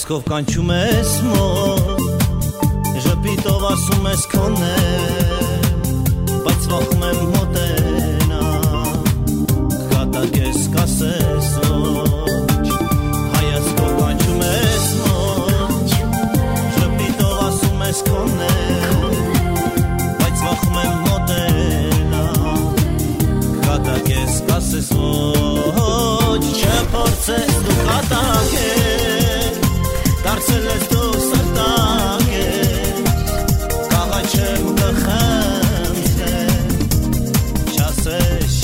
Խոսքով կանչում ես մոտ, ժպիտով ասում ես քոնե, բայց վախում եմ մոտենա, կատակ ես կասես ոչ, հայացքով կանչում ես մոտ, ժպիտով ասում ես քոնե, բայց վախում եմ մոտենա, կատակ ես կասես ոչ, չփորձես դու կատակ ես, դարձել ես դու սրտակ ես, կաղաչ եմ կխնդրեմ, չասես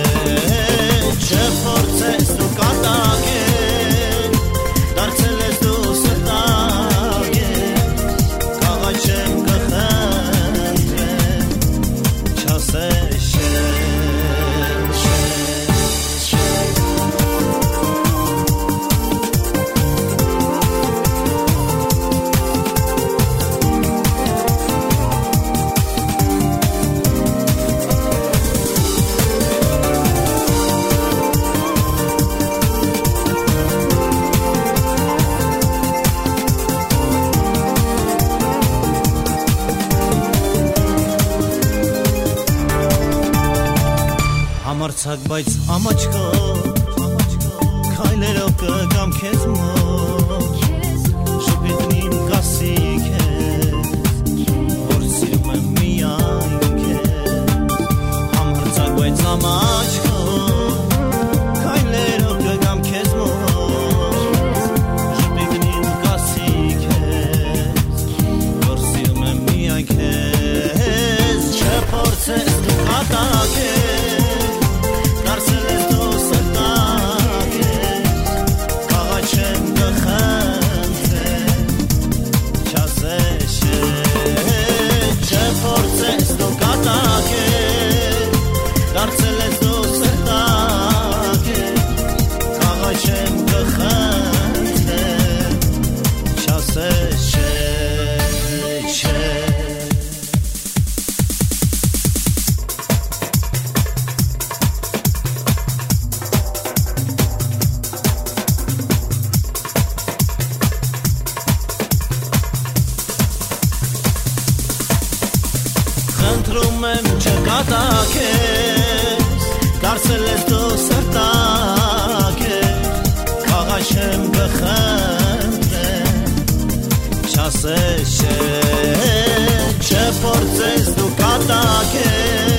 չփորձես դու կատակ ես, դարձել ես դու սրտակ ես, կաղաչ եմ կխնդրեմ, չասես Համարցակ բայց ամաչկով, քայլերով կգամ քեզ մոտ, շպիտնիմ կասի քեզ, որ սիրում եմ միայն քեզ, համարցակ բայց ամաչկով, քայլերով կգամ քեզ մոտ, շպիտնիմ կասի քեզ, որ սիրում եմ միայն քեզ, չփորձես դու կատակ ես, Խնդրում եմ չկատակ ես, դարձել ես դու սրտակ ես, կաղաչ եմ կխնդրեմ, չասես չփորձես դու կատակ ես,